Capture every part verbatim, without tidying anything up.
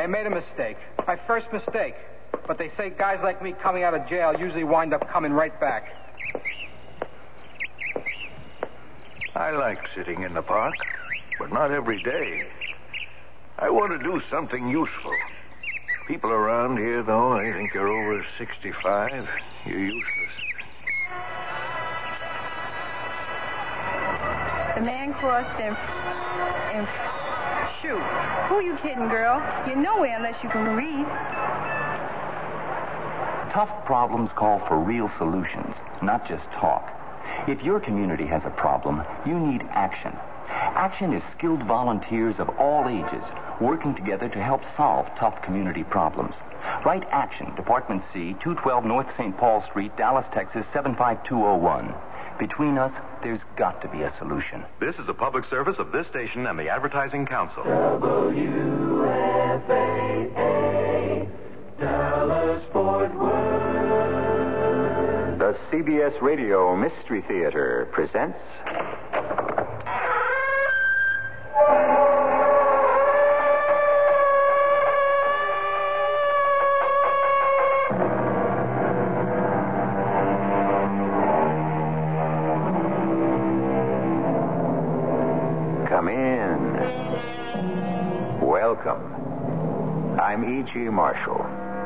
I made a mistake. My first mistake. But they say guys like me coming out of jail usually wind up coming right back. I like sitting in the park, but not every day. I want to do something useful. People around here, though, they think you're over sixty-five. You're useless. The man crossed and... and... Shoot. Who you kidding, girl? You're nowhere unless you can read. Tough problems call for real solutions, not just talk. If your community has a problem, you need action. Action is skilled volunteers of all ages working together to help solve tough community problems. Write Action, Department C, two twelve North Saint Paul Street, Dallas, Texas, seven five two oh one. Between us, there's got to be a solution. This is a public service of this station and the Advertising Council. W F A A, Dallas Fort Worth. The C B S Radio Mystery Theater presents... Come in. Welcome. I'm E G. Marshall.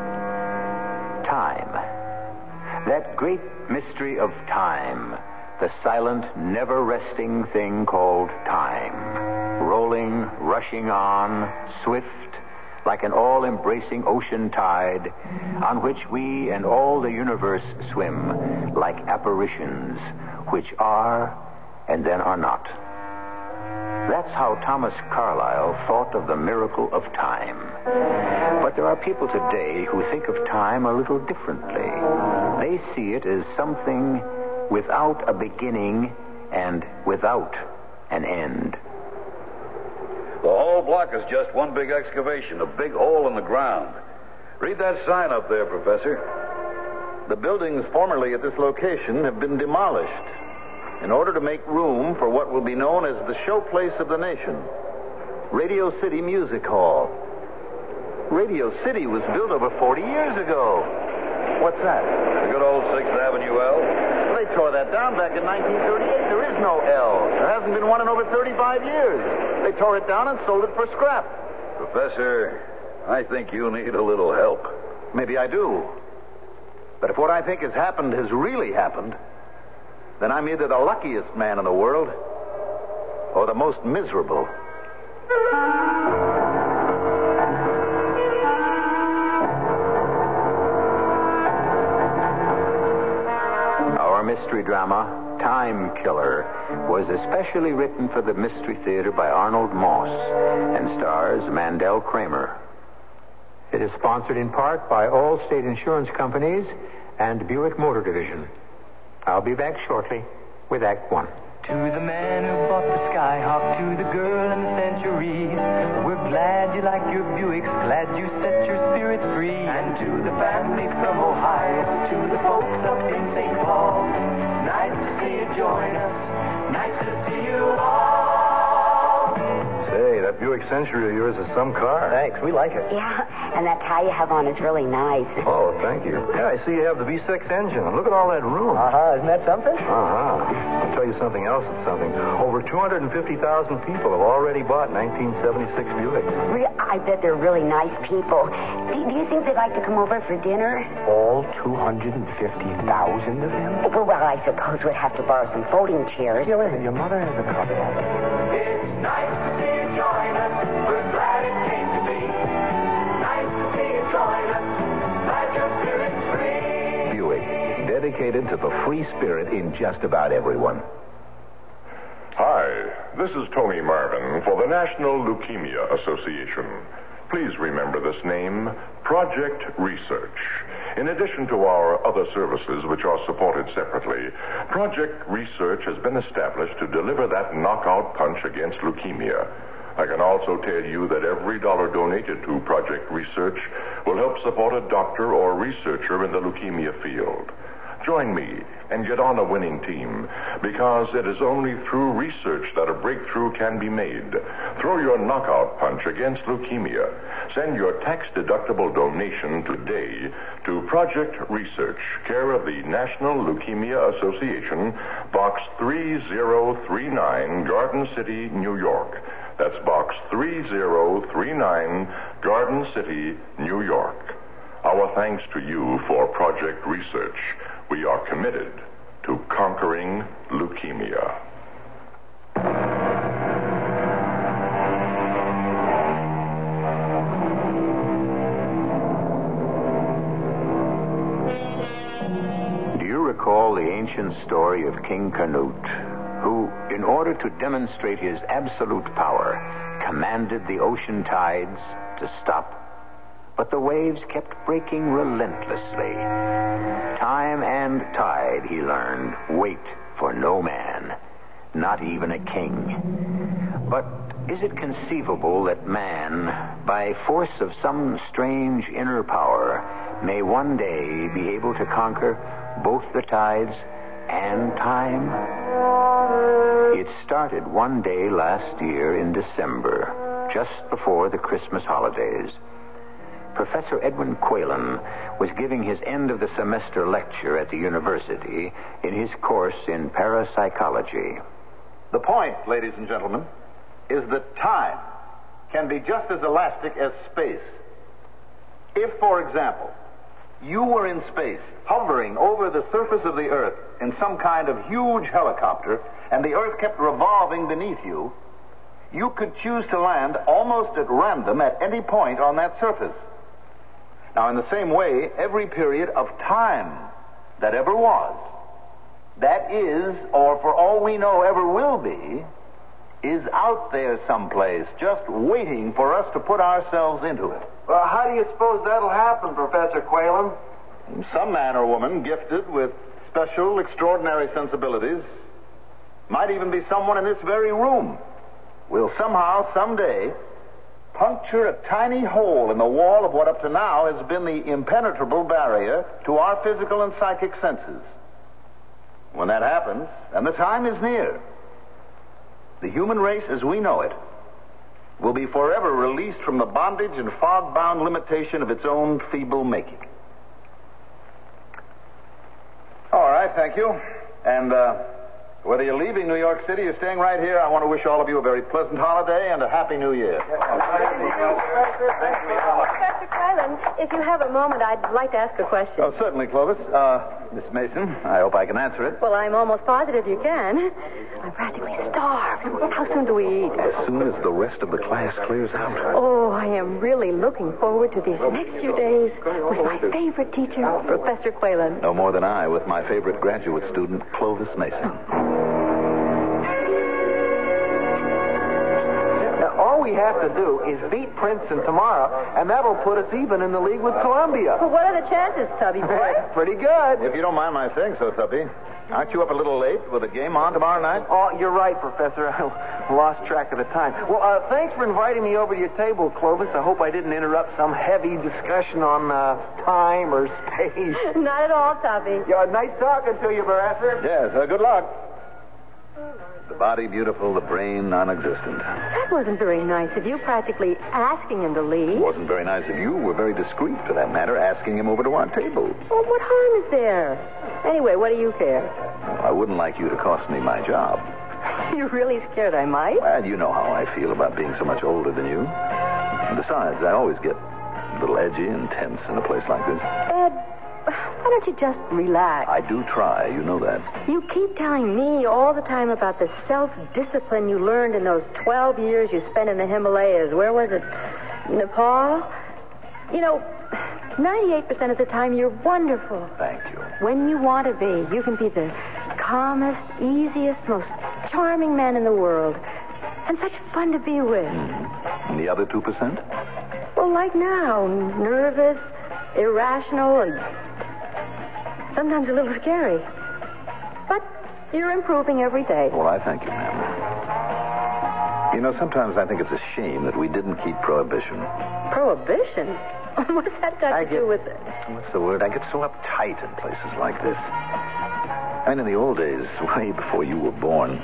Time. That great mystery of time. The silent, never-resting thing called time. Rolling, rushing on, swift, like an all-embracing ocean tide, on which we and all the universe swim, like apparitions, which are and then are not. That's how Thomas Carlyle thought of the miracle of time. But there are people today who think of time a little differently. They see it as something without a beginning and without an end. The whole block is just one big excavation, a big hole in the ground. Read that sign up there, Professor. The buildings formerly at this location have been demolished in order to make room for what will be known as the showplace of the nation, Radio City Music Hall. Radio City was built over forty years ago. What's that? The good old sixth Avenue L. Well, they tore that down back in nineteen thirty-eight. There is no L. There hasn't been one in over thirty-five years. They tore it down and sold it for scrap. Professor, I think you need a little help. Maybe I do. But if what I think has happened has really happened, then I'm either the luckiest man in the world or the most miserable. Our mystery drama, Time Killer, was especially written for the Mystery Theater by Arnold Moss and stars Mandel Kramer. It is sponsored in part by Allstate Insurance Companies and Buick Motor Division. I'll be back shortly with Act One. To the man who bought the Skyhawk, to the girl in the Century, we're glad you like your Buicks, glad you set your spirit free. And to the family from Ohio, to the folks up in Saint Paul, nice to see you join us, nice to see you all. Say, that Buick Century of yours is some car. Thanks, we like it. Yeah, and that tie you have on is really nice. Oh, thank you. Yeah, I see you have the V six engine. Look at all that room. Uh-huh, isn't that something? Uh-huh. I'll tell you something else that's something. Over two hundred fifty thousand people have already bought nineteen seventy-six Buick. Re- I bet they're really nice people. Do, do you think they'd like to come over for dinner? All two hundred fifty thousand of them? Well, well, I suppose we'd have to borrow some folding chairs. Yeah, wait a minute. Your mother has a couple. It's nice to see you join us. We're glad it came to be. Nice to see you join us. Glad your spirit's free. Buick, dedicated to the free spirit in just about everyone. Hi, this is Tony Marvin for the National Leukemia Association. Please remember this name, Project Research. In addition to our other services, which are supported separately, Project Research has been established to deliver that knockout punch against leukemia. I can also tell you that every dollar donated to Project Research will help support a doctor or researcher in the leukemia field. Join me and get on a winning team, because it is only through research that a breakthrough can be made. Throw your knockout punch against leukemia. send your tax-deductible donation today to Project Research, care of the National Leukemia Association, Box three zero three nine, Garden City, New York. That's Box three zero three nine, Garden City, New York. Our thanks to you for Project Research. We are committed to conquering leukemia. Recall the ancient story of King Canute, who, in order to demonstrate his absolute power, commanded the ocean tides to stop, but the waves kept breaking relentlessly. Time and tide, he learned, wait for no man, not even a king. But is it conceivable that man, by force of some strange inner power, may one day be able to conquer both the tides and time? It started one day last year in December, just before the Christmas holidays. Professor Edwin Quaylen was giving his end-of-the-semester lecture at the university in his course in parapsychology. The point, ladies and gentlemen, is that time can be just as elastic as space. If, for example, you were in space, hovering over the surface of the Earth in some kind of huge helicopter, and the Earth kept revolving beneath you, you could choose to land almost at random at any point on that surface. Now, in the same way, every period of time that ever was, that is, or for all we know ever will be, is out there someplace, just waiting for us to put ourselves into it. Well, how do you suppose that'll happen, Professor Quaylen? Some man or woman gifted with special, extraordinary sensibilities, might even be someone in this very room, will somehow, someday, puncture a tiny hole in the wall of what up to now has been the impenetrable barrier to our physical and psychic senses. When that happens, and the time is near, the human race as we know it will be forever released from the bondage and fog-bound limitation of its own feeble making. All right, thank you. And uh, whether you're leaving New York City or staying right here, I want to wish all of you a very pleasant holiday and a happy New Year. Professor Quaylen, if you have a moment, I'd like to ask a question. Oh, certainly, Clovis. Uh, Miss Mason, I hope I can answer it. Well, I'm almost positive you can. I'm practically starved. How soon do we eat? As soon as the rest of the class clears out. Oh, I am really looking forward to these next few days with my favorite teacher, Professor Quaylen. No more than I with my favorite graduate student, Clovis Mason. All we have to do is beat Princeton tomorrow, and that'll put us even in the league with Columbia. Well, what are the chances, Tubby boy? Pretty good. If you don't mind my saying so, Tuppy. Aren't you up a little late with the game on tomorrow night? Oh, you're right, Professor. I lost track of the time. Well, uh, thanks for inviting me over to your table, Clovis. I hope I didn't interrupt some heavy discussion on uh, time or space. Not at all, Tubby. Yeah, nice talking to you, Professor. Yes, uh, good luck. The body beautiful, the brain non-existent. That wasn't very nice of you, practically asking him to leave. It wasn't very nice of you. We're very discreet, for that matter, asking him over to our table. Well, what harm is there? Anyway, what do you care? Well, I wouldn't like you to cost me my job. You're really scared I might? Well, you know how I feel about being so much older than you. And besides, I always get a little edgy and tense in a place like this. Ed, why don't you just relax? I do try, you know that. You keep telling me all the time about the self-discipline you learned in those twelve years you spent in the Himalayas. Where was it? Nepal? You know, ninety-eight percent of the time you're wonderful. Thank you. When you want to be, you can be the calmest, easiest, most charming man in the world. And such fun to be with. Mm. And the other two percent? Well, like now, nervous, irrational, and sometimes a little scary. But you're improving every day. Well, I thank you, ma'am. You know, sometimes I think it's a shame that we didn't keep prohibition. Prohibition? What's that got I to get, do with it? What's the word? I get so uptight in places like this. I mean, in the old days, way before you were born,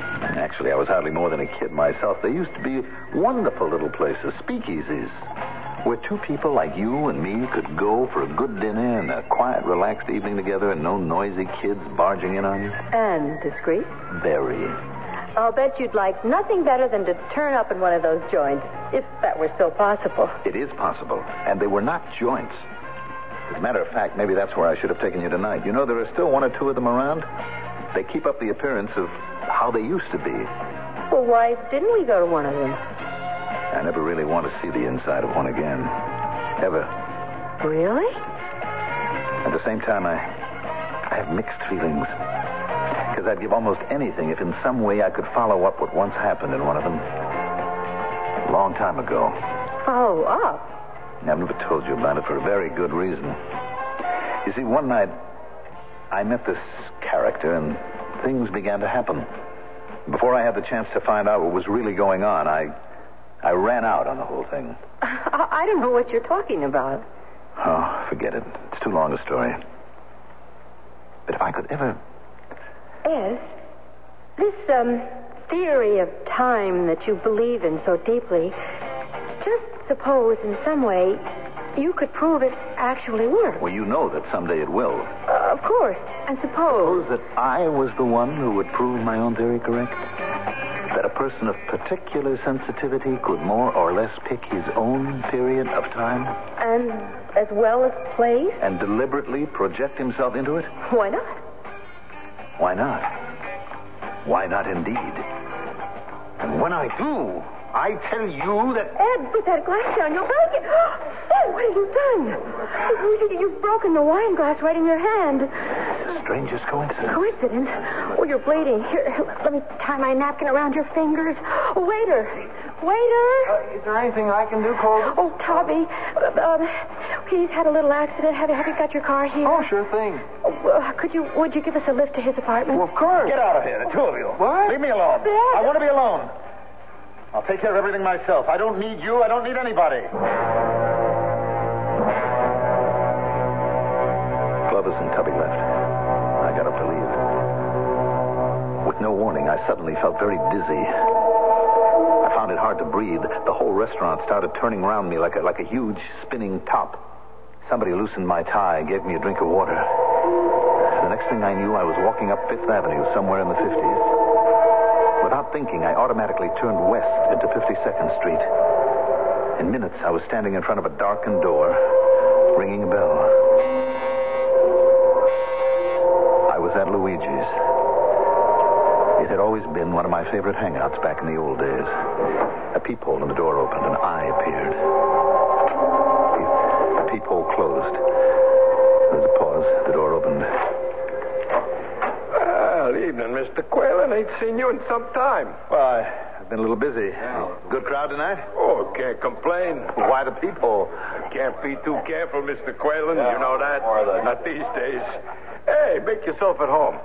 actually, I was hardly more than a kid myself, there used to be wonderful little places, speakeasies, Where two people like you and me could go for a good dinner and a quiet, relaxed evening together and no noisy kids barging in on you? And discreet. Very. I'll bet you'd like nothing better than to turn up in one of those joints, if that were still possible. It is possible, and they were not joints. As a matter of fact, maybe that's where I should have taken you tonight. You know, there are still one or two of them around. They keep up the appearance of how they used to be. Well, why didn't we go to one of them? I never really want to see the inside of one again. Ever. Really? At the same time, I, I have mixed feelings. Because I'd give almost anything if in some way I could follow up what once happened in one of them. A long time ago. Follow up? I've never told you about it for a very good reason. You see, one night, I met this character and things began to happen. Before I had the chance to find out what was really going on, I, I ran out on the whole thing. I, I don't know what you're talking about. Oh, forget it. It's too long a story. But if I could ever... Ed, this um, theory of time that you believe in so deeply, just suppose in some way you could prove it actually works. Well, you know that someday it will. Uh, of course. And suppose... Suppose that I was the one who would prove my own theory correct? That a person of particular sensitivity could more or less pick his own period of time? And as well as place? And deliberately project himself into it? Why not? Why not? Why not indeed? And when I do, I tell you that... Ed, put that glass down. You'll break it. Ed, what have you done? You've broken the wine glass right in your hand. It's the strangest coincidence. Coincidence? Oh, you're bleeding. Here, let me tie my napkin around your fingers. Oh, waiter. Waiter. Uh, is there anything I can do, Clovis? Oh, Tubby. Uh, uh, he's had a little accident. Have you, have you got your car here? Oh, sure thing. Oh, uh, could you, would you give us a lift to his apartment? Well, of course. Get out of here, the two of you. What? Leave me alone. Dad. I want to be alone. I'll take care of everything myself. I don't need you. I don't need anybody. Clovis and Tubby left. I got up to leave. With no warning, I suddenly felt very dizzy. I found it hard to breathe. The whole restaurant started turning around me like a, like a huge spinning top. Somebody loosened my tie and gave me a drink of water. The next thing I knew, I was walking up Fifth Avenue somewhere in the fifties. Without thinking, I automatically turned west into fifty-second Street. In minutes, I was standing in front of a darkened door, ringing a bell. I was at Luigi's. It had always been one of my favorite hangouts back in the old days. A peephole in the door opened, and I appeared. The peephole closed. There was a pause. The door opened. Well, evening, Mister Quaylen. Ain't seen you in some time. Well, I, I've been a little busy. Good crowd tonight? Oh, can't complain. Why the peephole? Can't be too careful, Mister Quaylen. Yeah, you know that. than... Not these days. Hey, make yourself at home.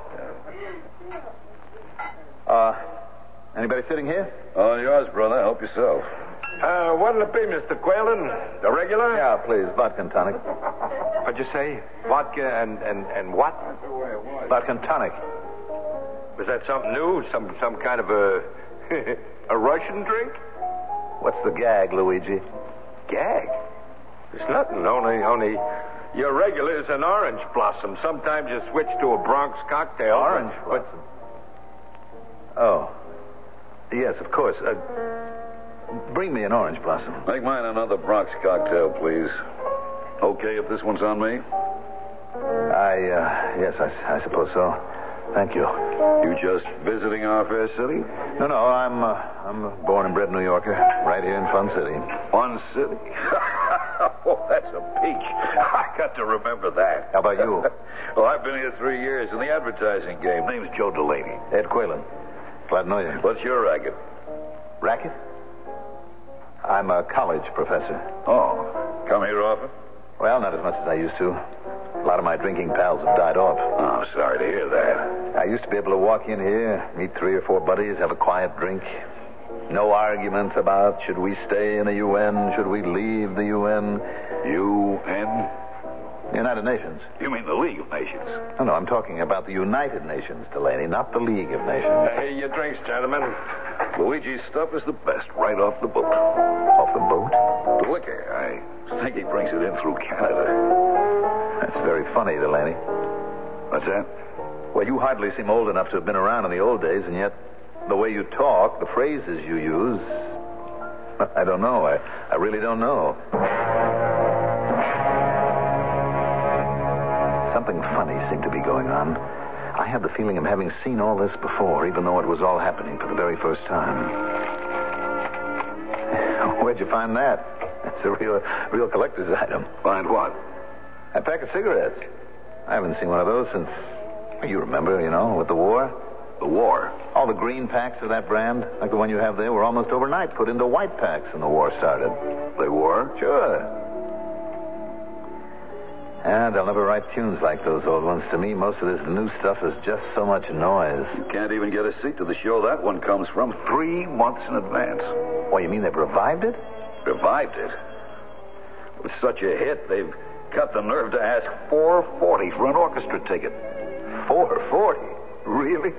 Uh, anybody sitting here? On yours, brother. Help yourself. Uh, what'll it be, Mister Quaylen? The regular? Yeah, please. Vodka and tonic. What'd you say? Vodka and, and, and what? Vodka and tonic. Was that something new? Some some kind of a a Russian drink? What's the gag, Luigi? Gag? There's nothing. Only only your regular is an orange blossom. Sometimes you switch to a Bronx cocktail. Orange but, blossom? Oh. Yes, of course. Uh, bring me an orange blossom. Make mine another Bronx cocktail, please. Okay if this one's on me? I, uh, yes, I, I suppose so. Thank you. You just visiting our fair city? No, no, I'm, uh, I'm a born and bred New Yorker, right here in Fun City. Fun City? Oh, that's a peach. I got to remember that. How about you? Well, I've been here three years in the advertising game. Name's Joe Delaney. Ed Quaylen. Glad to know you. What's your racket? Racket? I'm a college professor. Oh, come here often? Well, not as much as I used to. A lot of my drinking pals have died off. Oh, I'm sorry to hear that. I used to be able to walk in here, meet three or four buddies, have a quiet drink. No arguments about should we stay in the U N, should we leave the U N. U N? United Nations. You mean the League of Nations? No, no, I'm talking about the United Nations, Delaney, not the League of Nations. Hey, your drinks, gentlemen. Luigi's stuff is the best right off the boat. Off the boat? The liquor America. I think he brings it in through Canada. That's very funny, Delaney. What's that? Well, you hardly seem old enough to have been around in the old days, and yet the way you talk, the phrases you use, I don't know. I, I really don't know. Something funny seemed to be going on. I had the feeling of having seen all this before, even though it was all happening for the very first time. Where'd you find that? It's a real, real collector's item. Find what? A pack of cigarettes. I haven't seen one of those since, you remember, you know, with the war. The war? All the green packs of that brand, like the one you have there, were almost overnight put into white packs when the war started. They were? Sure. And they'll never write tunes like those old ones. To me, most of this new stuff is just so much noise. You can't even get a seat to the show that one comes from three months in advance. Why, you mean they've revived it? Revived it? It was such a hit, they've got the nerve to ask four forty for an orchestra ticket. four forty? Really?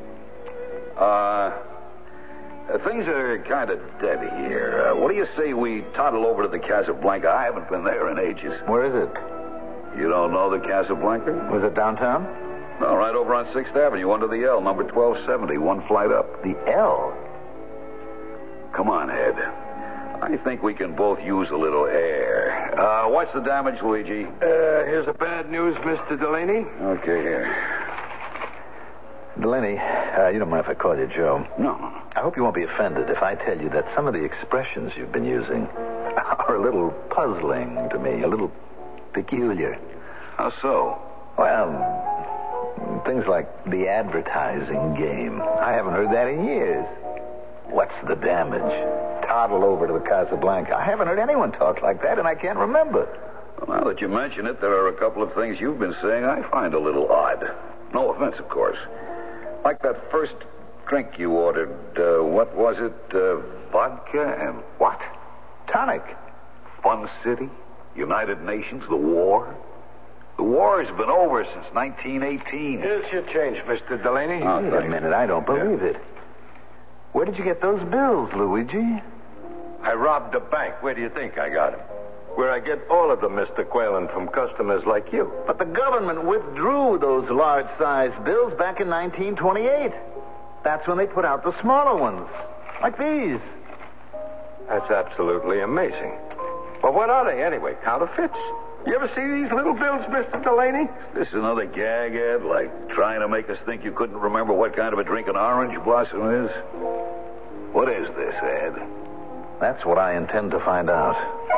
Uh, things are kind of dead here. Uh, what do you say we toddle over to the Casablanca? I haven't been there in ages. Where is it? You don't know the Casablanca? Was it downtown? No, right over on sixth Avenue, under the L, number twelve seventy, one flight up. The L? Come on, Ed. I think we can both use a little air. Uh, what's the damage, Luigi? Uh, here's the bad news, Mister Delaney. Okay, here. Delaney, uh, you don't mind if I call you Joe? No, no, no. I hope you won't be offended if I tell you that some of the expressions you've been using are a little puzzling to me, a little peculiar. How so? Well, things like the advertising game. I haven't heard that in years. What's the damage? Toddle over to the Casablanca. I haven't heard anyone talk like that, and I can't remember. Well, now that you mention it, there are a couple of things you've been saying I find a little odd. No offense, of course. Like that first drink you ordered. Uh, what was it? Uh, vodka and what? Tonic. Fun City? United Nations? The war? The war has been over since nineteen eighteen. Here's your change, Mister Delaney. Oh, wait a minute. I don't believe yeah. it. Where did you get those bills, Luigi? I robbed a bank. Where do you think I got them? Where I get all of them, Mister Quaylen, from customers like you. But the government withdrew those large-sized bills back in nineteen twenty-eight. That's when they put out the smaller ones, like these. That's absolutely amazing. Well, what are they, anyway? Counterfeits? You ever see these little bills, Mister Delaney? Is this another gag, Ed? Like trying to make us think you couldn't remember what kind of a drink an orange blossom is? What is this, Ed? That's what I intend to find out.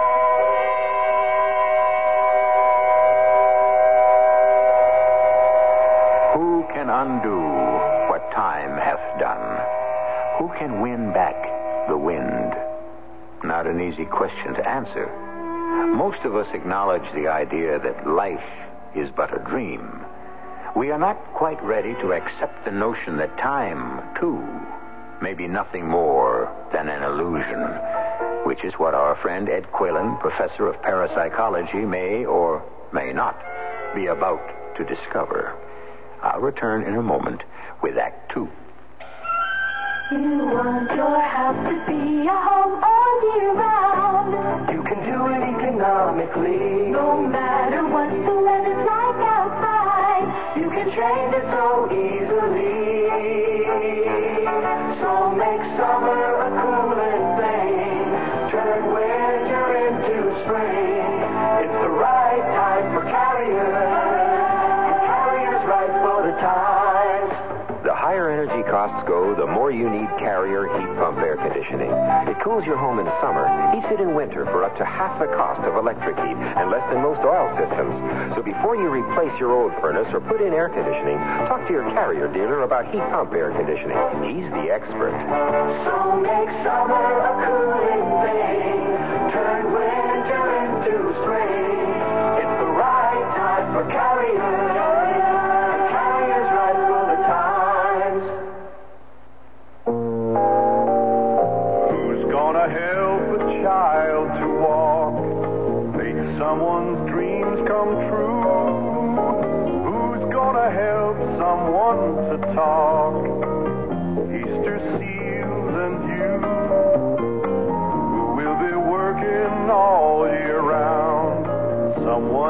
Who can undo what time hath done? Who can win back the wind? Not an easy question to answer. Most of us acknowledge the idea that life is but a dream. We are not quite ready to accept the notion that time, too, may be nothing more than an illusion, which is what our friend Ed Quaylen, professor of parapsychology, may or may not be about to discover. I'll return in a moment with Act Two. You want your house to be a home all year round. You can do it economically. No matter what the weather's like outside, you can change it so easily. So make summer a cooling thing. Turn winter into spring. It's the right time for Carrier. And Carrier's right for the times. The higher energy costs go, the more you need Carrier heat pump air conditioning. It cools your home in summer, heats it in winter for up to half the cost of electric heat and less than most oil systems. So before you replace your old furnace or put in air conditioning, talk to your Carrier dealer about heat pump air conditioning. He's the expert. So make summer a cooling thing. Turn winter into spring. It's the right time for Carrier. Carrier's right for the times. Who's gonna help a child to walk? Make someone's dreams come true? Who's gonna help someone to talk? Easter seals and you, who will be working all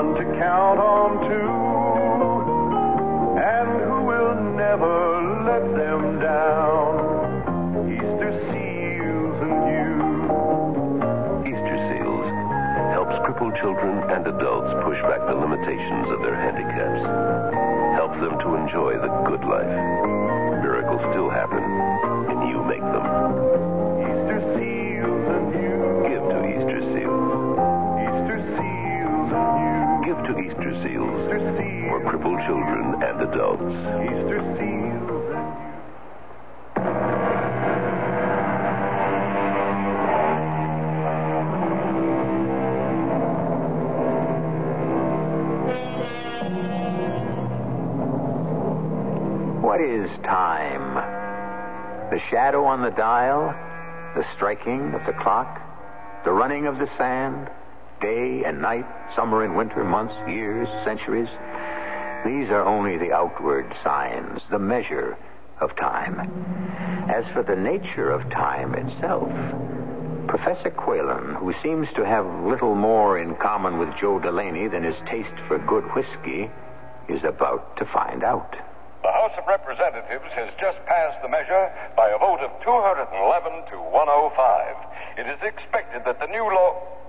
one to count on too, and who will never let them down. Easter seals and you. Easter Seals helps crippled children and adults push back the limitations of their handicaps. Helps them to enjoy the good life. Miracles still happen, and you make them. Easter seals and you. Give to Easter Seals. Easter seals and you. Give to Easter Seals. Easter seals. For crippled children and adults. Easter seals and you. What is time? The shadow on the dial? The striking of the clock? The running of the sand? Day and night? Summer and winter? Months? Years? Centuries? These are only the outward signs, the measure of time. As for the nature of time itself, Professor Quaylen, who seems to have little more in common with Joe Delaney than his taste for good whiskey, is about to find out. The House of Representatives has just passed the measure by a vote of two hundred eleven to one oh five. It is expected that the new law...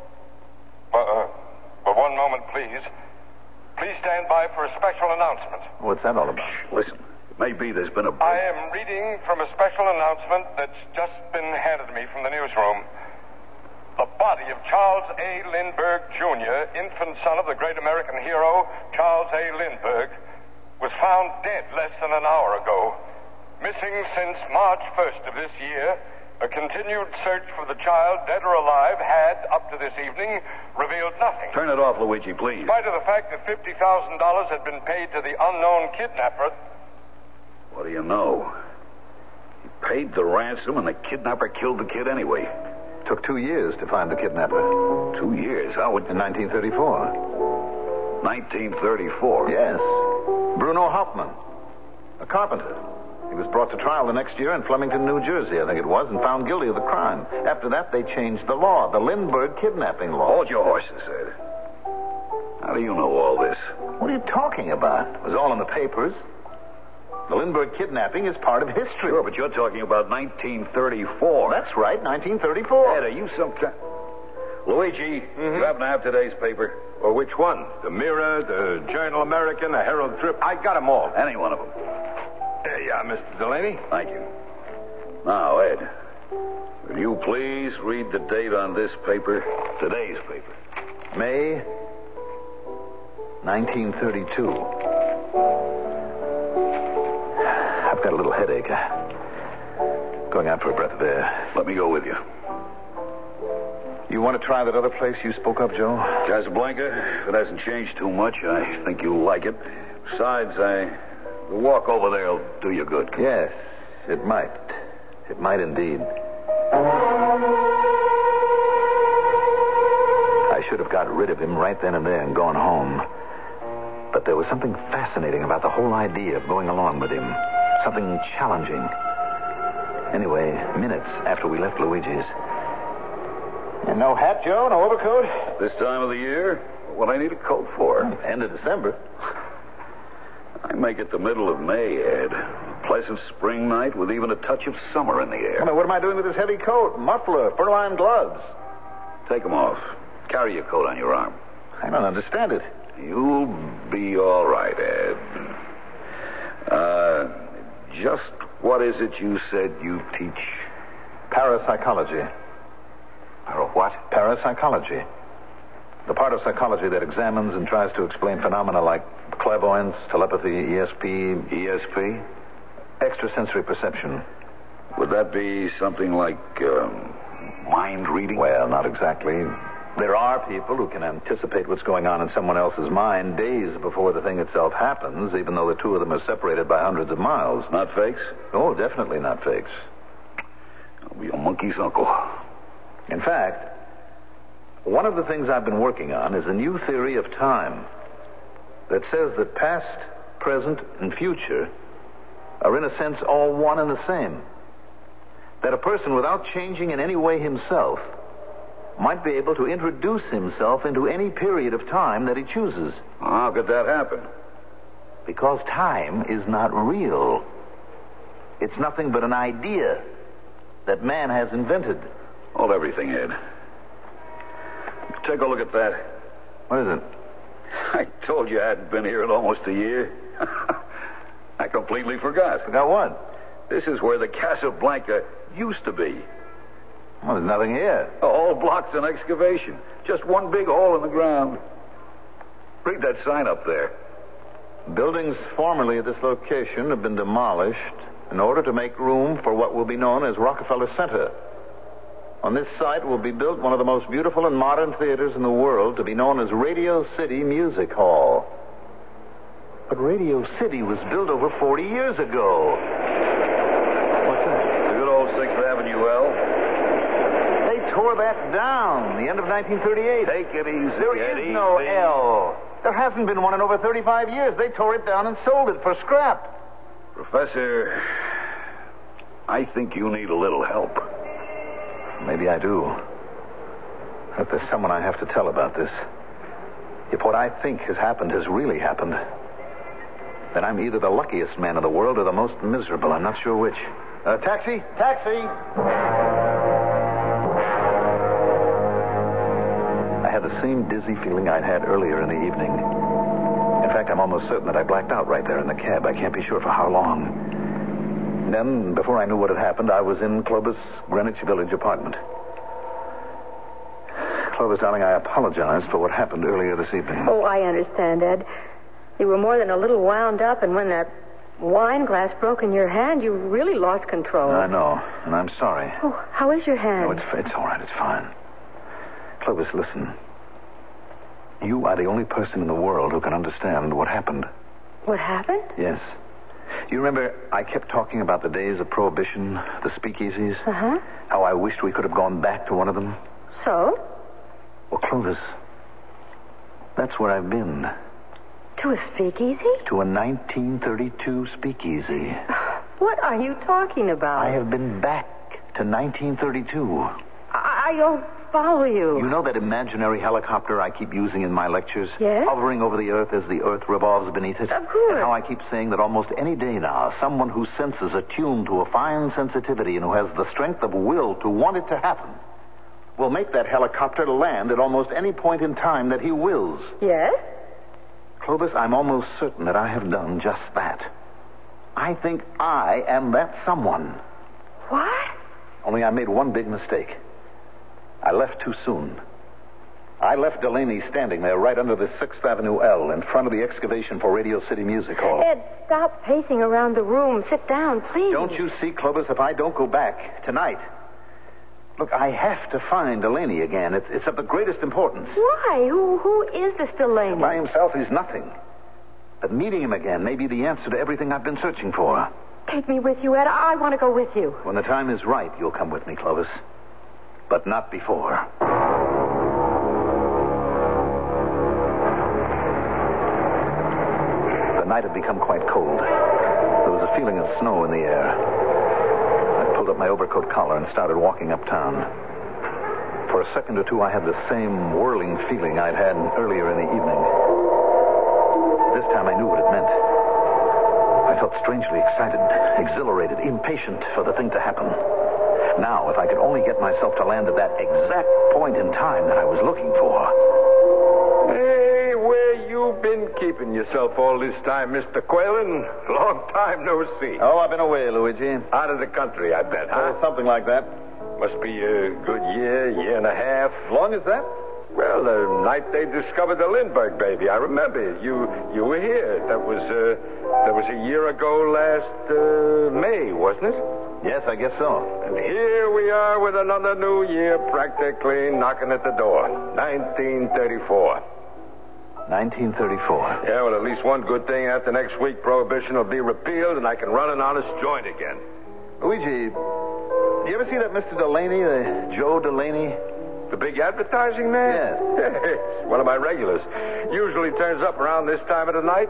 Uh, uh, for one moment, please. Please stand by for a special announcement. What's that all about? Listen, it may be there's been a... I am reading from a special announcement that's just been handed to me from the newsroom. The body of Charles A. Lindbergh, Junior, infant son of the great American hero, Charles A. Lindbergh, was found dead less than an hour ago. Missing since March first of this year, a continued search for the child, dead or alive, had, up to this evening, revealed nothing. Turn it off, Luigi, please. In spite of the fact that fifty thousand dollars had been paid to the unknown kidnapper. What do you know? He paid the ransom and the kidnapper killed the kid anyway. Took two years to find the kidnapper. Two years? How would... In nineteen thirty-four. nineteen thirty-four? Yes. Bruno Hauptmann, a carpenter. He was brought to trial the next year in Flemington, New Jersey, I think it was, and found guilty of the crime. After that, they changed the law, the Lindbergh kidnapping law. Hold your horses, Ed. How do you know all this? What are you talking about? It was all in the papers. The Lindbergh kidnapping is part of history. Sure, but you're talking about nineteen thirty-four. That's right, nineteen thirty-four. Ed, are you some kind... Luigi, mm-hmm. You happen to have today's paper? Or which one? The Mirror, the Journal American, the Herald Trip? I got them all. Any one of them. There you are, Mister Delaney. Thank you. Now, Ed, will you please read the date on this paper? Today's paper. May nineteen thirty-two. I've got a little headache. Going out for a breath of air. Let me go with you. You want to try that other place you spoke of, Joe? Casablanca. If it hasn't changed too much, I think you'll like it. Besides, I... the walk over there will do you good. Yes, it might. It might indeed. I should have got rid of him right then and there and gone home. But there was something fascinating about the whole idea of going along with him. Something challenging. Anyway, minutes after we left Luigi's... And no hat, Joe? No overcoat? This time of the year? What I need a coat for? End of December. I make it the middle of May, Ed. A pleasant spring night with even a touch of summer in the air. I mean, what am I doing with this heavy coat? Muffler, fur-lined gloves. Take them off. Carry your coat on your arm. I don't understand it. You'll be all right, Ed. Uh, just what is it you said you teach? Parapsychology. Para what? Parapsychology. The part of psychology that examines and tries to explain phenomena like clairvoyance, telepathy, E S P. E S P? Extrasensory perception. Would that be something like um, mind reading? Well, not exactly. There are people who can anticipate what's going on in someone else's mind days before the thing itself happens, even though the two of them are separated by hundreds of miles. Not fakes? Oh, definitely not fakes. I'll be a monkey's uncle. In fact, one of the things I've been working on is a new theory of time that says that past, present, and future are in a sense all one and the same. That a person, without changing in any way himself, might be able to introduce himself into any period of time that he chooses. How could that happen? Because time is not real. It's nothing but an idea that man has invented. Hold everything, Ed. Take a look at that. What is it? I told you I hadn't been here in almost a year. I completely forgot. Forgot what? This is where the Casablanca used to be. Well, there's nothing here. All blocks in excavation. Just one big hole in the ground. Read that sign up there. Buildings formerly at this location have been demolished in order to make room for what will be known as Rockefeller Center. On this site will be built one of the most beautiful and modern theaters in the world, to be known as Radio City Music Hall. But Radio City was built over forty years ago. What's that? The good old sixth Avenue L. They tore that down the end of nineteen thirty-eight. Take it easy. There is Eddie, no easy. L. There hasn't been one in over thirty-five years. They tore it down and sold it for scrap. Professor, I think you need a little help. Maybe I do. If there's someone I have to tell about this, if what I think has happened has really happened, then I'm either the luckiest man in the world or the most miserable. I'm not sure which. Uh, taxi? Taxi! I had the same dizzy feeling I'd had earlier in the evening. In fact, I'm almost certain that I blacked out right there in the cab. I can't be sure for how long. Then, before I knew what had happened, I was in Clovis Greenwich Village apartment. Clovis, darling, I apologize for what happened earlier this evening. Oh, I understand, Ed. You were more than a little wound up, and when that wine glass broke in your hand, you really lost control. I know, and I'm sorry. Oh, how is your hand? No, it's, it's all right. It's fine. Clovis, listen. You are the only person in the world who can understand what happened. What happened? Yes. You remember I kept talking about the days of Prohibition, the speakeasies? Uh-huh. How I wished we could have gone back to one of them? So? Well, Clovis, that's where I've been. To a speakeasy? To a nineteen thirty-two speakeasy. What are you talking about? I have been back to nineteen thirty-two. I, I don't follow you. You know that imaginary helicopter I keep using in my lectures? Yes? Hovering over the earth as the earth revolves beneath it? Of course. And how I keep saying that almost any day now, someone whose senses are tuned to a fine sensitivity and who has the strength of will to want it to happen will make that helicopter land at almost any point in time that he wills. Yes? Clovis, I'm almost certain that I have done just that. I think I am that someone. What? Only I made one big mistake. I left too soon. I left Delaney standing there right under the sixth Avenue L in front of the excavation for Radio City Music Hall. Ed, stop pacing around the room. Sit down, please. Don't you see, Clovis, if I don't go back tonight... Look, I have to find Delaney again. It's, it's of the greatest importance. Why? Who Who is this Delaney? By himself, he's nothing. But meeting him again may be the answer to everything I've been searching for. Take me with you, Ed. I want to go with you. When the time is right, you'll come with me, Clovis. But not before. The night had become quite cold. There was a feeling of snow in the air. I pulled up my overcoat collar and started walking uptown. For a second or two, I had the same whirling feeling I'd had earlier in the evening. This time I knew what it meant. I felt strangely excited, exhilarated, impatient for the thing to happen. Now, if I could only get myself to land at that exact point in time that I was looking for. Hey, where you been keeping yourself all this time, Mister Quaylen? Long time no see. Oh, I've been away, Luigi. Out of the country, I bet, huh? Oh, something like that. Must be a good year, year and a half. Long as that? Well, the night they discovered the Lindbergh baby, I remember. You you were here. That was uh, that was a year ago last uh, May, wasn't it? Yes, I guess so. And here we are with another new year practically knocking at the door. nineteen thirty-four. nineteen thirty-four. Yeah, well, at least one good thing. After next week, Prohibition will be repealed and I can run an honest joint again. Luigi, you ever see that Mister Delaney, the Joe Delaney? The big advertising man? Yes. It's one of my regulars. Usually turns up around this time of the night.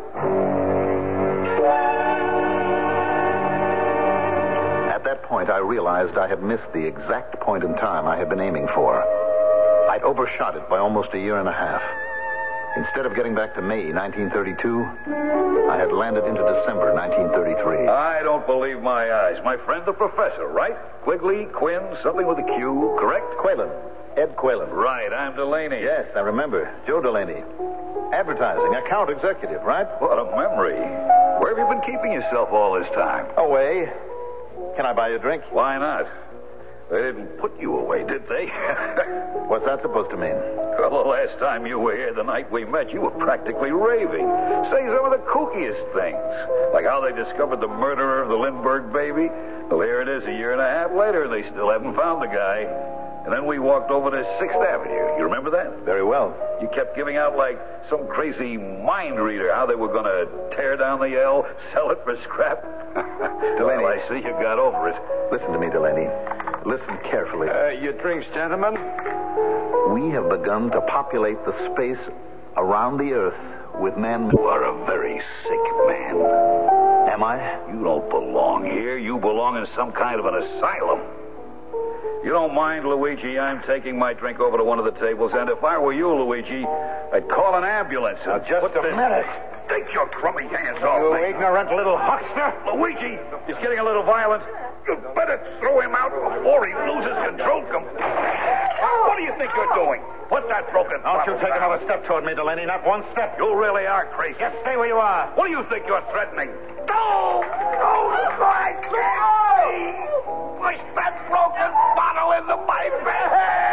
At that point, I realized I had missed the exact point in time I had been aiming for. overshot it by almost a year and a half. Instead of getting back to May nineteen thirty-two, I had landed into December nineteen thirty-three. I don't believe my eyes. My friend the professor, right? Quigley, Quinn, something with a Q, correct? Quaylen. Ed Quaylen. Right, I'm Delaney. Yes, I remember. Joe Delaney. Advertising, account executive, right? What a memory. Where have you been keeping yourself all this time? Away. Can I buy you a drink? Why not? They didn't put you away, did they? What's that supposed to mean? Well, the last time you were here, the night we met, you were practically raving. Say some of the kookiest things. Like how they discovered the murderer of the Lindbergh baby. Well, here it is a year and a half later, and they still haven't found the guy. And then we walked over to sixth Avenue. You remember that? Very well. You kept giving out like some crazy mind reader how they were going to tear down the L, sell it for scrap. Delaney. Well, I see you got over it. Listen to me, Delaney. Listen carefully. Uh, your drinks, gentlemen? We have begun to populate the space around the Earth with men. You are a very sick man. Am I? You don't belong here. You belong in some kind of an asylum. You don't mind, Luigi, I'm taking my drink over to one of the tables, and if I were you, Luigi, I'd call an ambulance. Now, just a minute. Take your crummy hands off You me. ignorant little huckster. Luigi, he's getting a little violent. You better throw him out before he loses control completely. What do you think you're doing? Put that broken Don't you bottle take down. another step toward me, Delaney. Not one step. You really are crazy. Just stay where you are. What do you think you're threatening? No! No, I can't! Push that broken bottle into my bed!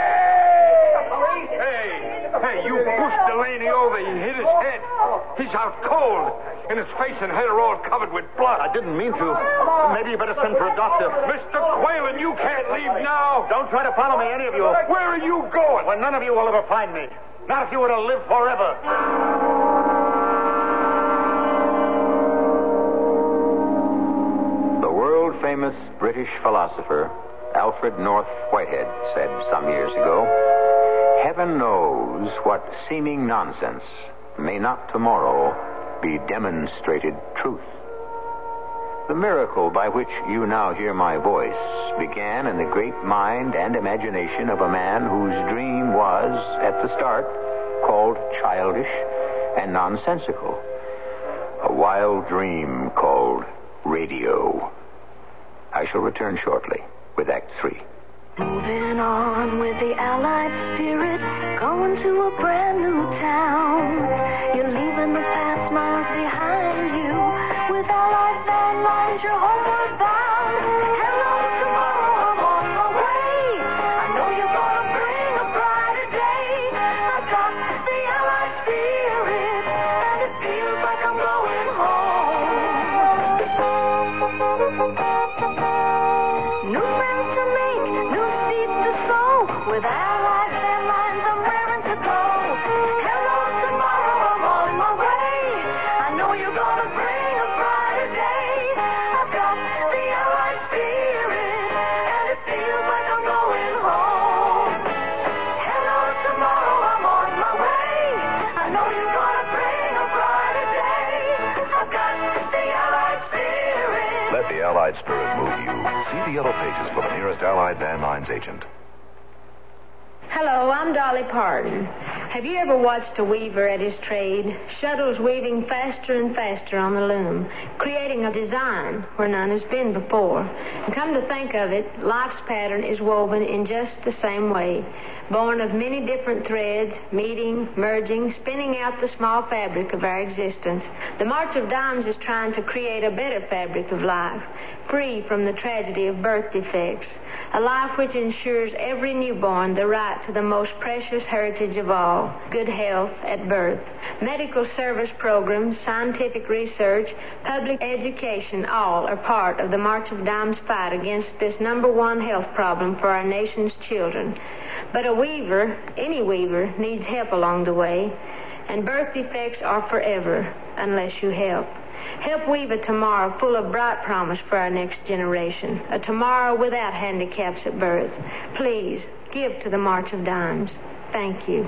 Hey! Hey, you pushed Delaney over. He hit his head. He's out cold. And his face and head are all covered with blood. I didn't mean to. Maybe you better send for a doctor. Mister Quaylen, you can't leave now. Don't try to follow me, any of you. Where are you going? Well, none of you will ever find me. Not if you were to live forever. The world-famous British philosopher Alfred North Whitehead said some years ago, "Heaven knows what seeming nonsense may not tomorrow be demonstrated truth." The miracle by which you now hear my voice began in the great mind and imagination of a man whose dream was, at the start, called childish and nonsensical. A wild dream called radio. I shall return shortly with Act Three. Moving on with the Allied spirit, going to a brand new town. You're leaving the past miles behind you. With Allied Van Lines, you're homeward bound. Hello, tomorrow, I'm on my way. I know you're gonna bring a brighter day. I've got the Allied spirit, and it feels like I'm going home. New friends to make, new seeds to sow. With Allied Van Lines, I'm raring to go. Hello, tomorrow, I'm on my way. I know you're gonna bring a brighter day. I've got the Allied spirit, and it feels like I'm going home. Hello, tomorrow, I'm on my way. I know you're gonna bring a brighter day. I've got the Allied spirit. Let the Allied spirit move you. See the yellow pages for the nearest Allied Van Lines agent. Hello, I'm Dolly Parton. Have you ever watched a weaver at his trade? Shuttles weaving faster and faster on the loom, creating a design where none has been before. And come to think of it, life's pattern is woven in just the same way, born of many different threads, meeting, merging, spinning out the small fabric of our existence. The March of Dimes is trying to create a better fabric of life, free from the tragedy of birth defects, a life which ensures every newborn the right to the most precious heritage of all, good health at birth. Medical service programs, scientific research, public education, all are part of the March of Dimes fight against this number one health problem for our nation's children. But a weaver, any weaver, needs help along the way, and birth defects are forever unless you help. Help weave a tomorrow full of bright promise for our next generation, a tomorrow without handicaps at birth. Please, give to the March of Dimes. Thank you.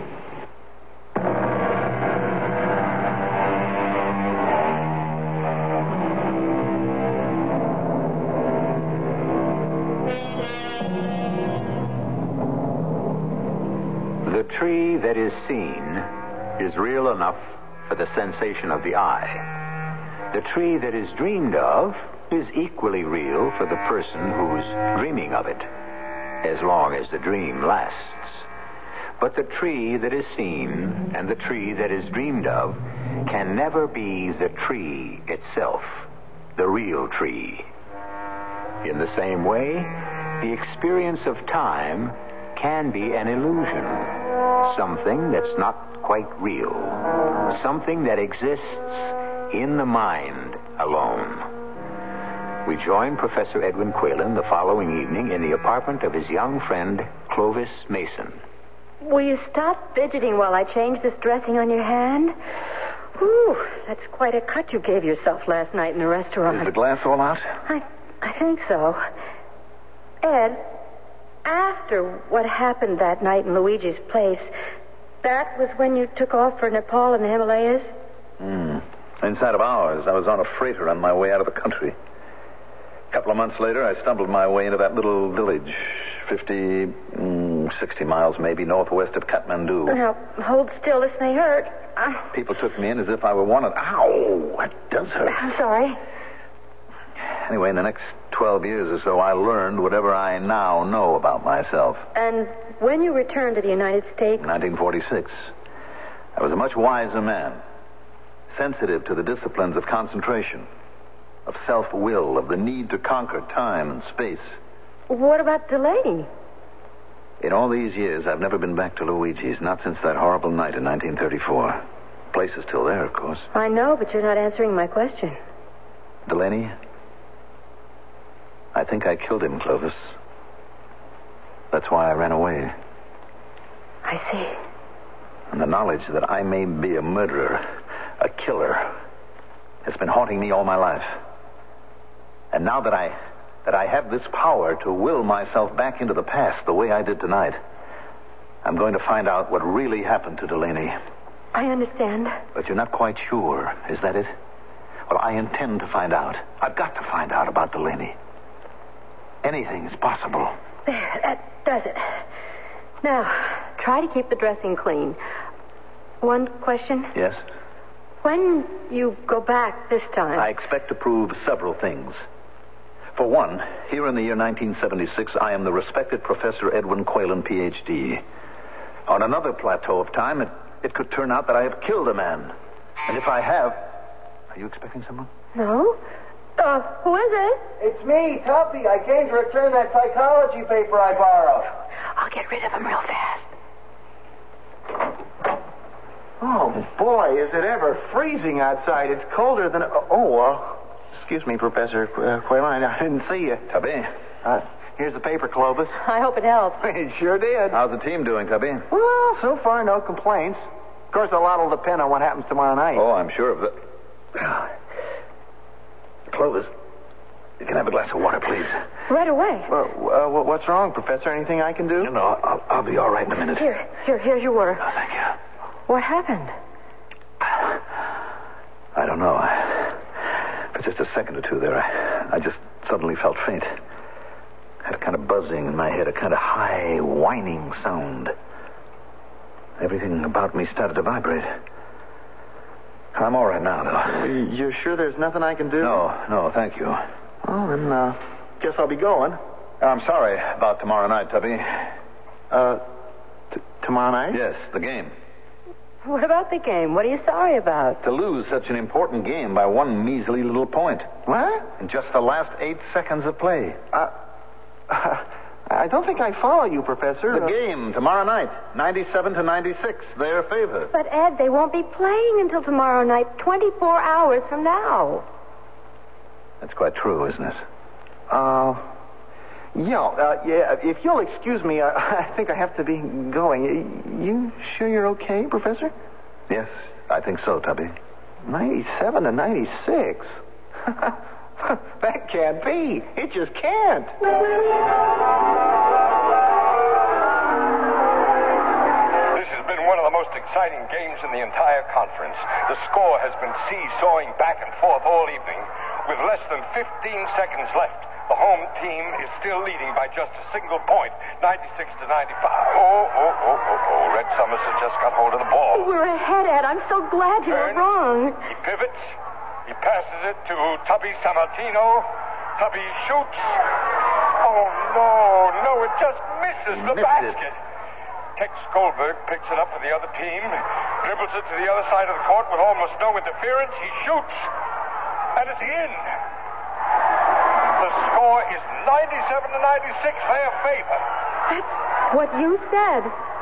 The tree that is seen is real enough for the sensation of the eye. The tree that is dreamed of is equally real for the person who's dreaming of it, as long as the dream lasts. But the tree that is seen and the tree that is dreamed of can never be the tree itself, the real tree. In the same way, the experience of time can be an illusion, something that's not quite real, something that exists in the mind alone. We join Professor Edwin Quaylen the following evening in the apartment of his young friend, Clovis Mason. Will you stop fidgeting while I change this dressing on your hand? Whew, that's quite a cut you gave yourself last night in the restaurant. Is the glass all out? I, I think so. Ed, after what happened that night in Luigi's place, that was when you took off for Nepal and the Himalayas? Hmm. Inside of hours, I was on a freighter on my way out of the country. A couple of months later, I stumbled my way into that little village, fifty, mm, sixty miles maybe, northwest of Kathmandu. Now, hold still. This may hurt. Uh, People took me in as if I were wanted. Ow! That does hurt. I'm sorry. Anyway, in the next twelve years or so, I learned whatever I now know about myself. And when you returned to the United States? nineteen forty-six. I was a much wiser man, sensitive to the disciplines of concentration, of self-will, of the need to conquer time and space. What about Delaney? In all these years, I've never been back to Luigi's, not since that horrible night in nineteen thirty-four. The place is still there, of course. I know, but you're not answering my question. Delaney, I think I killed him, Clovis. That's why I ran away. I see. And the knowledge that I may be a murderer, a killer, has been haunting me all my life. And now that I that I have this power to will myself back into the past the way I did tonight, I'm going to find out what really happened to Delaney. I understand. But you're not quite sure, is that it? Well, I intend to find out. I've got to find out about Delaney. Anything's possible. There, that does it. Now, try to keep the dressing clean. One question? Yes? When you go back this time... I expect to prove several things. For one, here in the year nineteen seventy-six, I am the respected Professor Edwin Quaylen, P H D. On another plateau of time, it, it could turn out that I have killed a man. And if I have... Are you expecting someone? No. Uh, who is it? It's me, Tuppy. I came to return that psychology paper I borrowed. I'll get rid of him real fast. Oh, boy, is it ever freezing outside. It's colder than... Oh, uh, excuse me, Professor Quaylen. I didn't see you. Tubby. Uh, here's the paper, Clovis. I hope it helps. It sure did. How's the team doing, Tubby? Well, so far, no complaints. Of course, a lot will depend on what happens tomorrow night. Oh, I'm sure of that. Clovis, you can have a glass of water, please. Right away. Well, uh, what's wrong, Professor? Anything I can do? No, no, I'll, I'll be all right in a minute. Here, here, here's your water. Oh, thank you. What happened? I don't know. For just a second or two there, I, I just suddenly felt faint. I had a kind of buzzing in my head, a kind of high, whining sound. Everything about me started to vibrate. I'm all right now, though. You're sure there's nothing I can do? No, no, thank you. Well, then, uh, guess I'll be going. I'm sorry about tomorrow night, Tubby. Uh, t- tomorrow night? Yes, the game. What about the game? What are you sorry about? To lose such an important game by one measly little point. What? In just the last eight seconds of play. Uh, uh I don't think I follow you, Professor. The uh, game tomorrow night, ninety-seven to ninety-six, their favor. But, Ed, they won't be playing until tomorrow night, twenty-four hours from now. That's quite true, isn't it? Uh, yeah, uh, yeah. If you'll excuse me, uh, I think I have to be going. You sure you're okay, Professor? Yes, I think so, Tubby. ninety-seven to ninety-six. That can't be. It just can't. This has been one of the most exciting games in the entire conference. The score has been seesawing back and forth all evening. With less than fifteen seconds left, The home team is still leading by just a single point, ninety-six to ninety-five. Oh, oh, oh, oh, oh. Red Summers has just got hold of the ball. We're ahead, Ed. I'm so glad you were Turn. wrong. He pivots. He passes it to Tubby Sammartino. Tubby shoots. Oh, no, no, it just misses the Missed basket. it. Tex Goldberg picks it up for the other team, dribbles it to the other side of the court with almost no interference. He shoots, and it's in. The score is ninety-seven to ninety-six, their favor. That's what you said.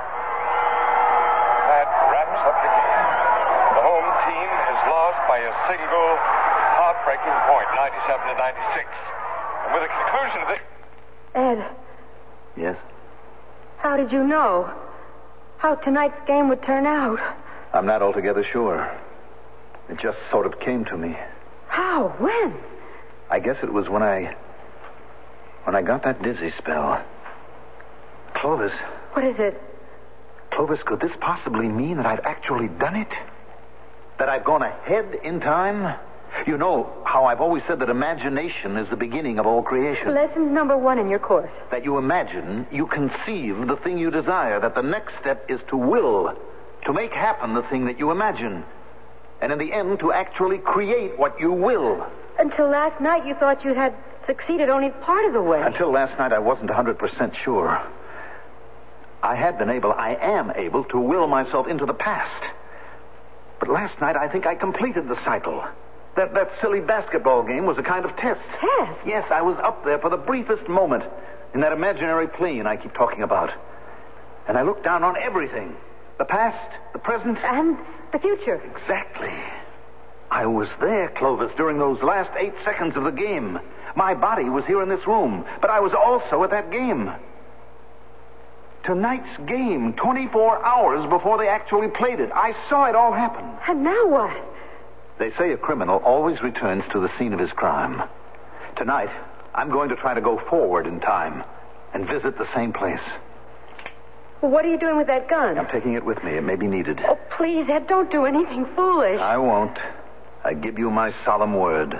That wraps up the game. The home team has lost by a single heartbreaking point, ninety-seven to ninety-six. And with the conclusion of this... Ed, Yes? how did you know how tonight's game would turn out? I'm not altogether sure. It just sort of came to me. How? When? I guess it was when I... when I got that dizzy spell. Clovis. What is it? Clovis, could this possibly mean that I've actually done it? That I've gone ahead in time? You know how I've always said that imagination is the beginning of all creation. Lesson number one in your course. That you imagine, you conceive the thing you desire, that the next step is to will, to make happen the thing that you imagine. And in the end, to actually create what you will. Until last night, you thought you had succeeded only part of the way. Until last night, I wasn't one hundred percent sure. I had been able, I am able, to will myself into the past. But last night, I think I completed the cycle. That, that silly basketball game was a kind of test. Test? Yes, I was up there for the briefest moment in that imaginary plane I keep talking about. And I looked down on everything. The past, the present. And the future. Exactly. I was there, Clovis, during those last eight seconds of the game. My body was here in this room, but I was also at that game. Tonight's game, twenty-four hours before they actually played it. I saw it all happen. And now what? They say a criminal always returns to the scene of his crime. Tonight, I'm going to try to go forward in time and visit the same place. Well, what are you doing with that gun? I'm taking it with me. It may be needed. Oh, please, Ed, don't do anything foolish. I won't. I give you my solemn word.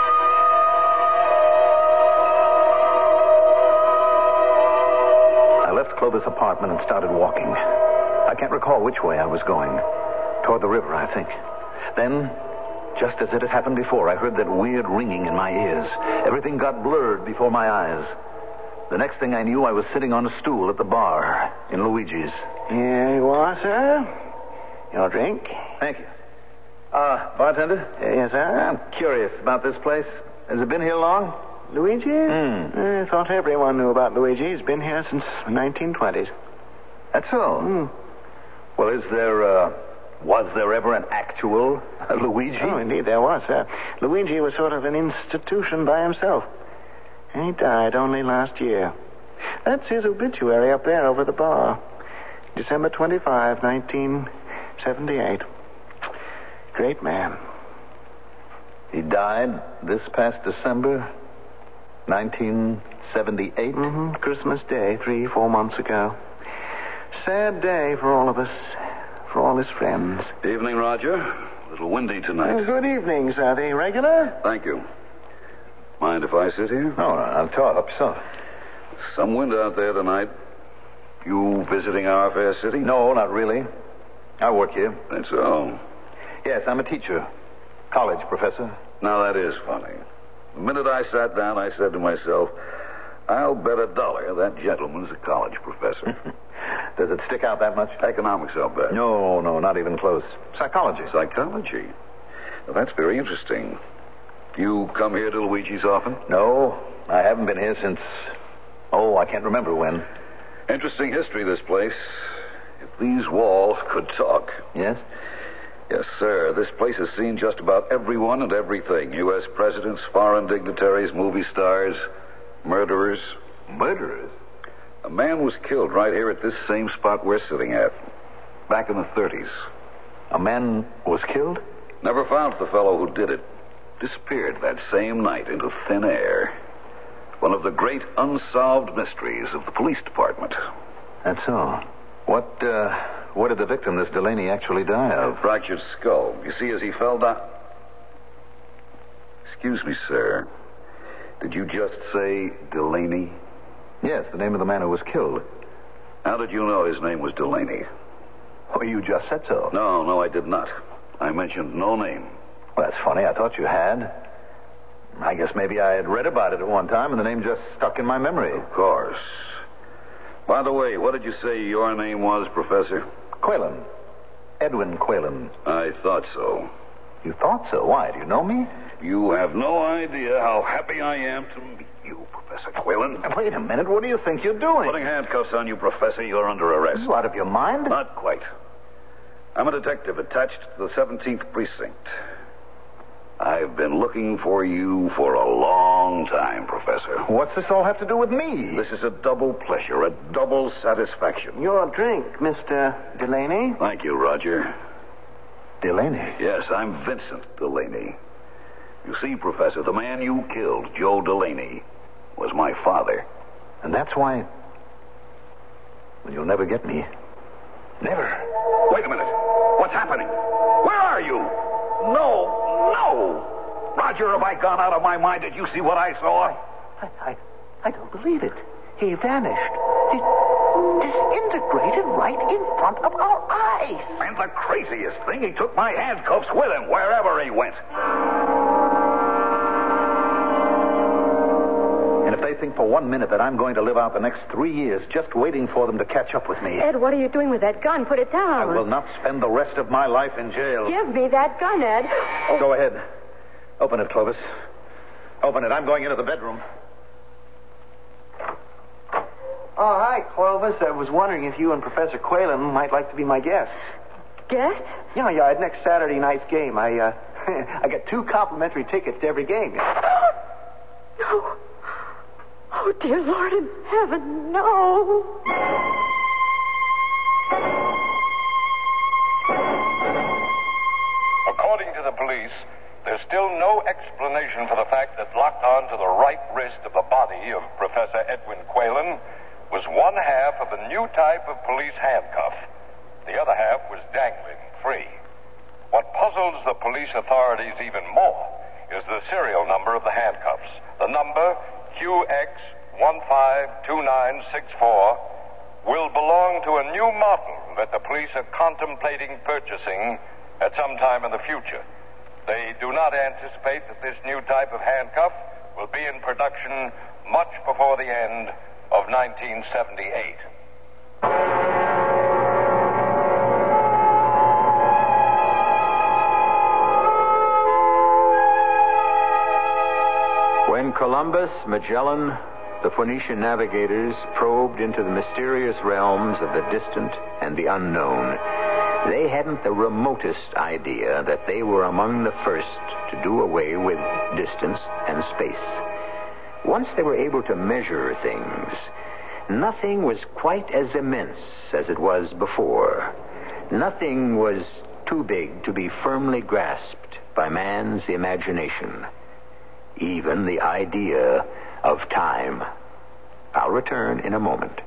I left Clovis' apartment and started walking. I can't recall which way I was going. Toward the river, I think. Then, just as it had happened before, I heard that weird ringing in my ears. Everything got blurred before my eyes. The next thing I knew, I was sitting on a stool at the bar in Luigi's. Here you are, sir. Your drink. Thank you. Uh, bartender? Uh, yes, sir? I'm curious about this place. Has it been here long? Luigi? Hmm. I thought everyone knew about Luigi. He's been here since the nineteen twenties. That's all? Hmm. Well, is there, uh, was there ever an actual uh, Luigi? Oh, indeed there was, sir. Luigi was sort of an institution by himself. And he died only last year. That's his obituary up there over the bar. December twenty-fifth, nineteen seventy-eight. Great man. He died this past December, nineteen seventy-eight? Mm-hmm. Christmas Day, three, four months ago. Sad day for all of us, for all his friends. Evening, Roger. A little windy tonight. Oh, good evening, sir. The regular? Thank you. Mind if I sit here? No, I'll talk up yourself. Some wind out there tonight. You visiting our fair city? No, not really. I work here. That's all. Yes, I'm a teacher. College professor. Now, that is funny. The minute I sat down, I said to myself, I'll bet a dollar that gentleman's a college professor. Does it stick out that much? Economics, I'll bet. No, no, not even close. Psychology. Psychology? Well, that's very interesting. You come here to Luigi's often? No, I haven't been here since... Oh, I can't remember when. Interesting history, this place. If these walls could talk. Yes? Yes, sir. This place has seen just about everyone and everything. U S presidents, foreign dignitaries, movie stars, murderers. Murderers? A man was killed right here at this same spot we're sitting at. Back in the thirties. A man was killed? Never found the fellow who did it. Disappeared that same night into thin air. One of the great unsolved mysteries of the police department. That's all. What, uh, what did the victim, this Delaney, actually die of? Fractured skull. You see, as he fell down... Excuse me, sir. Did you just say Delaney? Yes, the name of the man who was killed. How did you know his name was Delaney? Well, you just said so. No, no, I did not. I mentioned no name. Well, that's funny. I thought you had. I guess maybe I had read about it at one time, and the name just stuck in my memory. Of course. By the way, what did you say your name was, Professor? Quaylen. Edwin Quaylen. I thought so. You thought so? Why? Do you know me? You have no idea how happy I am to meet you, Professor Quaylen. Wait a minute. What do you think you're doing? Putting handcuffs on you, Professor. You're under arrest. Are you out of your mind? Not quite. I'm a detective attached to the seventeenth Precinct. I've been looking for you for a long time, Professor. What's this all have to do with me? This is a double pleasure, a double satisfaction. Your drink, Mister Delaney. Thank you, Roger. Delaney? Yes, I'm Vincent Delaney. You see, Professor, the man you killed, Joe Delaney, was my father. And that's why... Well, you'll never get me. Never. Wait a minute. What's happening? Where are you? No, no! Roger, have I gone out of my mind? Did you see what I saw? I, I, I don't believe it. He vanished. He disintegrated right in front of our eyes. And the craziest thing, he took my handcuffs with him wherever he went. And if they think for one minute that I'm going to live out the next three years just waiting for them to catch up with me... Ed, what are you doing with that gun? Put it down. I will not spend the rest of my life in jail. Give me that gun, Ed. Oh. Go ahead. Open it, Clovis. Open it. I'm going into the bedroom. Oh, hi, Clovis. I was wondering if you and Professor Quaylen might like to be my guests. Guests? Yeah, yeah, at next Saturday night's game. I, uh, I got two complimentary tickets to every game. No. Oh, dear Lord in heaven, no. According to the police, there's still no explanation for the fact that locked onto the right wrist of the body of Professor Edwin Quaylen was one half of a new type of police handcuff. The other half was dangling free. What puzzles the police authorities even more is the serial number of the handcuffs. The number Q X one five two nine six four will belong to a new model that the police are contemplating purchasing at some time in the future. They do not anticipate that this new type of handcuff will be in production much before the end of nineteen seventy-eight. When Columbus, Magellan, the Phoenician navigators probed into the mysterious realms of the distant and the unknown, they hadn't the remotest idea that they were among the first to do away with distance and space. Once they were able to measure things, nothing was quite as immense as it was before. Nothing was too big to be firmly grasped by man's imagination. Even the idea of time. I'll return in a moment.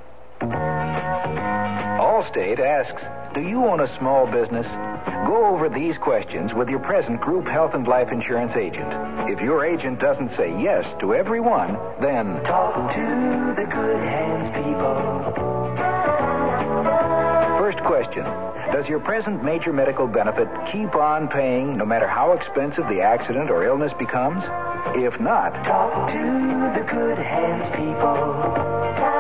Allstate asks, do you own a small business? Go over these questions with your present group health and life insurance agent. If your agent doesn't say yes to every one, then... Talk to the good hands people. First question. Does your present major medical benefit keep on paying no matter how expensive the accident or illness becomes? If not... Talk to the good hands people.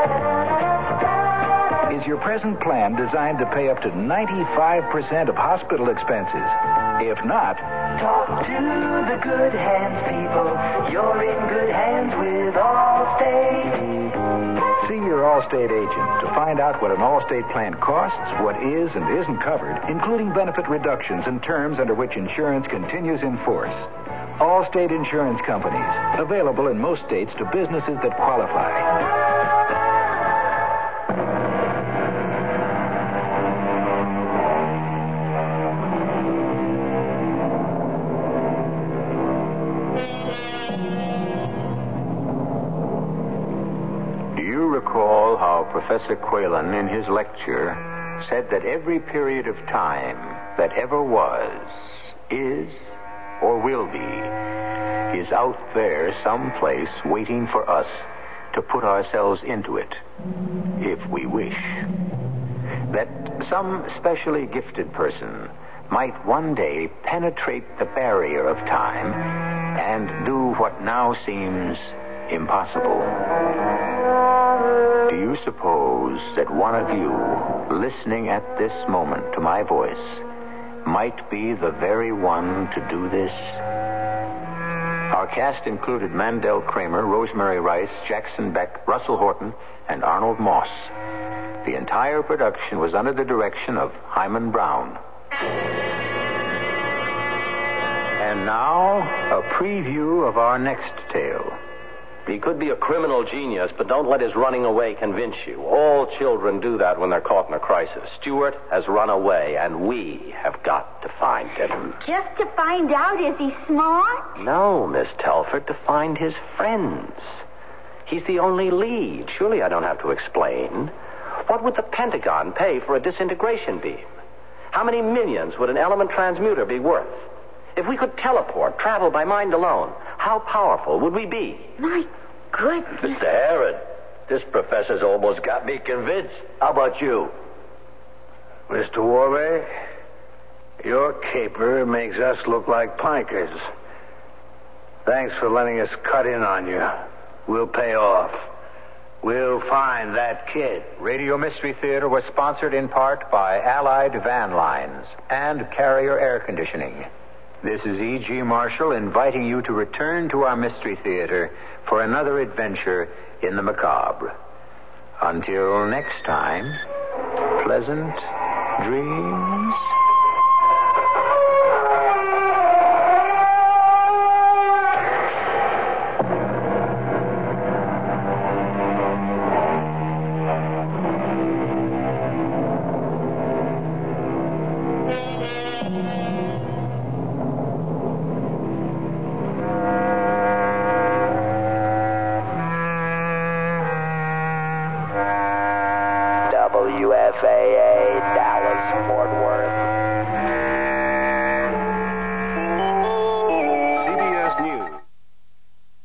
Is your present plan designed to pay up to ninety-five percent of hospital expenses? If not... Talk to the good hands people. You're in good hands with Allstate. See your Allstate agent to find out what an Allstate plan costs, what is and isn't covered, including benefit reductions and terms under which insurance continues in force. Allstate Insurance Companies, available in most states to businesses that qualify. Recall how Professor Quaylen, in his lecture, said that every period of time that ever was, is, or will be, is out there someplace waiting for us to put ourselves into it, if we wish. That some specially gifted person might one day penetrate the barrier of time and do what now seems impossible. Do you suppose that one of you, listening at this moment to my voice, might be the very one to do this? Our cast included Mandel Kramer, Rosemary Rice, Jackson Beck, Russell Horton, and Arnold Moss. The entire production was under the direction of Hyman Brown. And now, a preview of our next tale. He could be a criminal genius, but don't let his running away convince you. All children do that when they're caught in a crisis. Stuart has run away, and we have got to find him. Just to find out, is he smart? No, Miss Telford, to find his friends. He's the only lead. Surely I don't have to explain. What would the Pentagon pay for a disintegration beam? How many millions would an element transmuter be worth? If we could teleport, travel by mind alone, how powerful would we be? My goodness. Mister Herod, this professor's almost got me convinced. How about you? Mister Warbeck, your caper makes us look like pikers. Thanks for letting us cut in on you. We'll pay off. We'll find that kid. Radio Mystery Theater was sponsored in part by Allied Van Lines and Carrier Air Conditioning. This is E G. Marshall inviting you to return to our Mystery Theater for another adventure in the macabre. Until next time, pleasant dreams. W F A A, Dallas, Fort Worth.